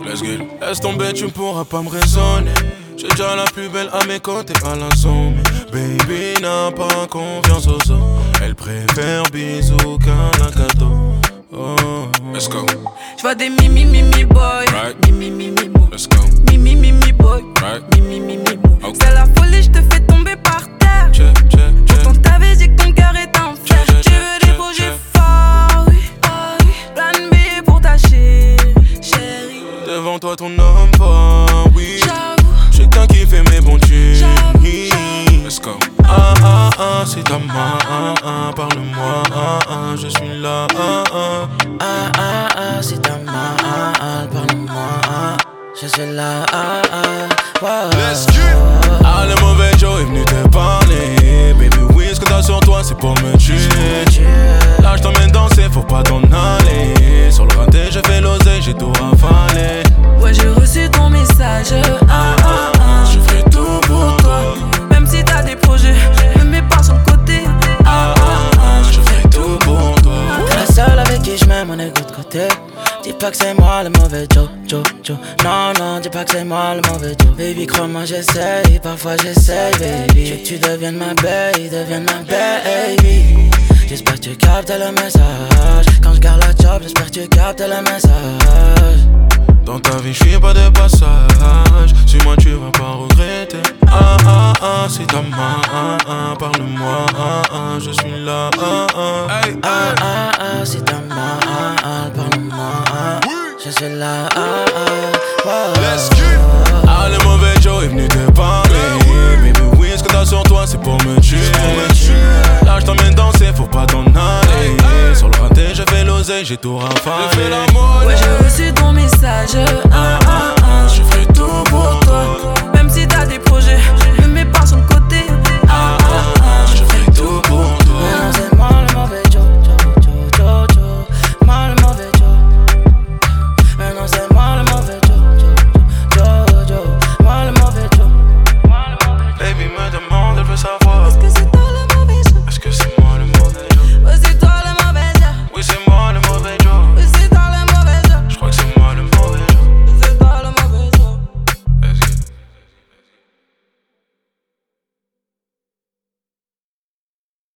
Let's get it. Laisse tomber, tu ne pourras pas me raisonner. J'ai déjà la plus belle à mes côtés à l'insomnie. Baby n'a pas confiance aux autres. Elle préfère bisous qu'un cadeau. Oh. Let's go. J'vois des mimi boy. Right. Mimi boy. Let's go. Mimi boy. Right. Mimi boy. Okay. C'est la folie, j'te fais tomber par terre. Check. Pourtant t'avais dit que ton cœur est en fer. Tu veux des projets forts, oui. Plan B pour ta chérie. Devant toi ton homme fort, oui. J'avoue. J'ai qu'un qui fait mes bons tunes. J'avoue. Let's go. C'est ta main, parle-moi, je suis là, c'est ta main, parle-moi, je suis là, wow. Let's get. Le mauvais Joe est venu te parler. Baby, oui, ce que t'as sur toi, c'est pour me tuer. Là, je t'emmène danser, faut pas t'en aller. Sur le raté, j'ai fait l'oseille, j'ai tout rafalé. Ouais, j'ai reçu ton message. Je ferai tout pour toi. Même si t'as des projets, me mets pas sur le côté. Je ferai tout pour toi. T'es la seule avec qui je mets mon ego de côté. Dis pas que c'est moi le mauvais Joe. Non, dis pas que c'est moi le mauvais Joe. Baby, crois-moi, j'essaye, parfois j'essaye, baby. Je veux que tu deviennes ma baby. J'espère que tu captes le message. Quand je garde la job, j'espère que tu captes le message. Dans ta vie, je suis pas de passage. Suis-moi, tu vas pas regretter. C'est ta main, parle-moi, je suis là. C'est ta main, parle-moi, je suis là. Let's get. Le mauvais Joe est venu te parler. Baby, oui, ce que t'as sur toi, c'est pour me tuer. Là, je t'emmène danser, faut pas t'en aller. Sur le raté, je fais l'oseille, j'ai tout rafalé. Ouais, j'ai reçu ton message.